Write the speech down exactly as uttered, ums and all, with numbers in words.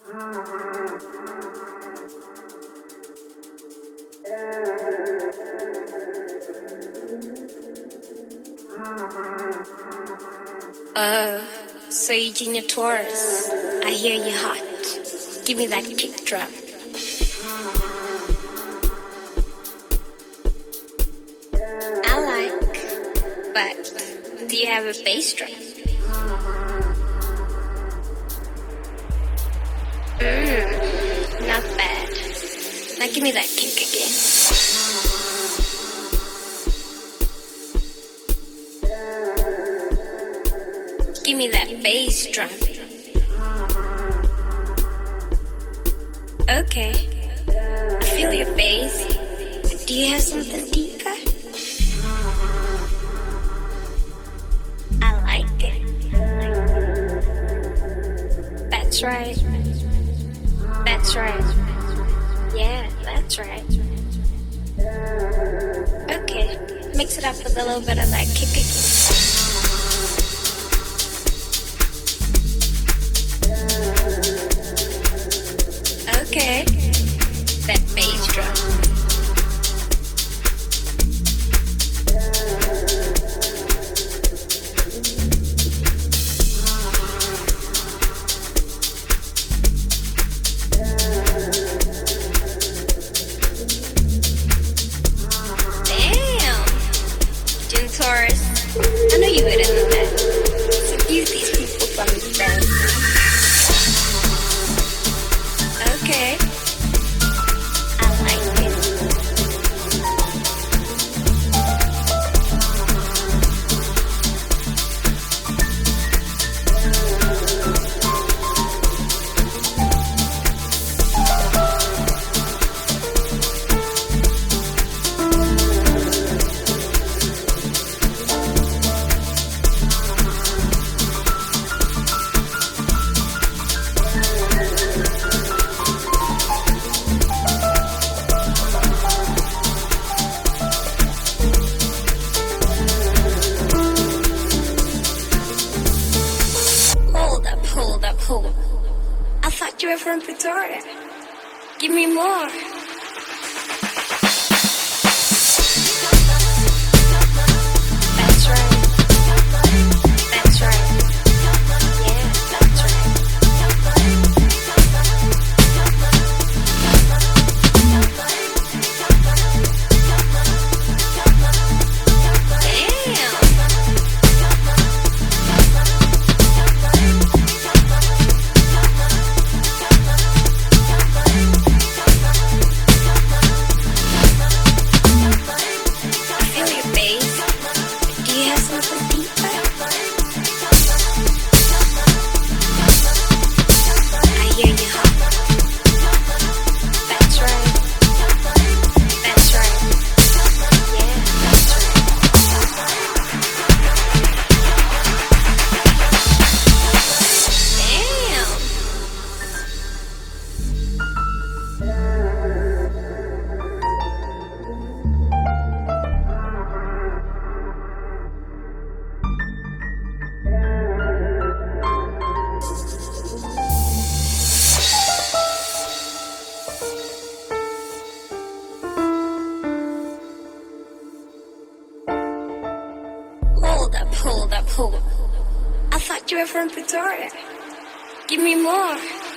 Oh, so Eugenia Taurus, I hear you hot. Give me that kick drum. I like, but do you have a bass drum? Mmm, not bad. Now give me that kick again. Give me that bass drum. Okay, I feel your bass. Do you have something deeper? I like it. That's right. That's right. Yeah, that's right. Okay, mix it up with a little bit of that kick again. Okay, that bass drum. Damn, June Taurus, I know you better than that. Seduce these people from the band. Okay, I like it. Hold up, hold up, hold up. I thought you were from Pretoria. Give me more. That's right. That's right. Yeah, that's right. Damn. I feel your bass. Do you have something deeper? I hear you hot. That's right. That's right. Yeah, that's Hold up, hold up, hold up. I thought you were from Pretoria. Give me more.